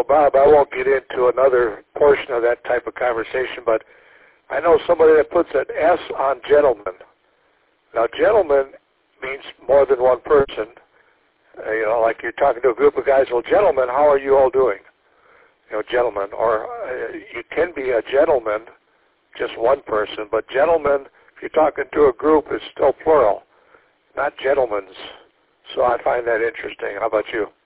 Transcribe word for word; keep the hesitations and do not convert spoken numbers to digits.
Bob, I won't get into another portion of that type of conversation, but I know somebody that puts an S on gentleman. Now, gentleman means more than one person. Uh, you know, like you're talking to a group of guys, well, gentlemen, how are you all doing? You know, gentlemen. Or uh, you can be a gentleman, just one person, but gentlemen, if you're talking to a group, is still plural, not gentlemen's. So I find that interesting. How about you?